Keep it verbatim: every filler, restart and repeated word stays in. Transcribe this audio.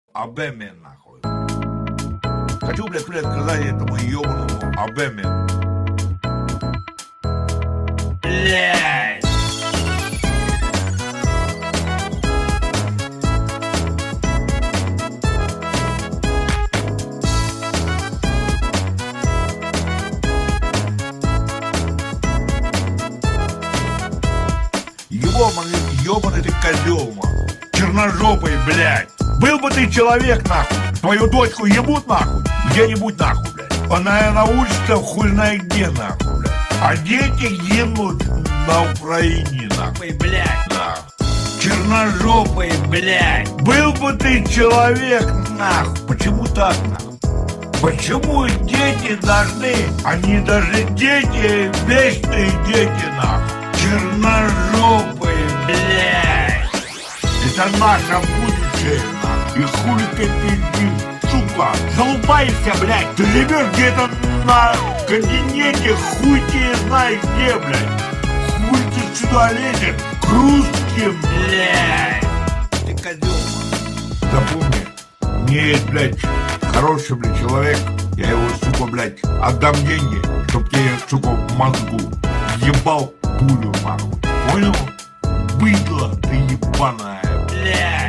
Абеме, нахуй. Хочу, блядь, блядь, сказать этому ебаному Абеме. Блядь. Ёбаный, ёбаный ты козёл, нахуй. Черножопый, блядь. Был бы ты человек, нахуй. Твою дочку ебут, нахуй. Где-нибудь, нахуй, блядь. Она на улице хуй знает где, нахуй, блядь. А дети гибнут на Украине, нахуй, блядь, нахуй. Черножопый, блядь. Был бы ты человек, нахуй. Почему так, нахуй? Почему дети должны, они даже дети, вечные дети, нахуй. Черножопые, блядь. Это наше будущее, нахуй. И хули ты пиздишь, сука. Залупаешься, блядь. Ты живешь где-то на континенте, хуй тебе знаешь где, блядь. Хуй ты сюда лезешь к русским, блядь. Ты козёл, запомни, мне есть, блядь, хороший, блядь, человек. Я его, сука, блядь, отдам деньги, чтоб тебе, сука, в мозгу ебал пулю, нахуй. Понял? Быдло ты ебаная, блядь.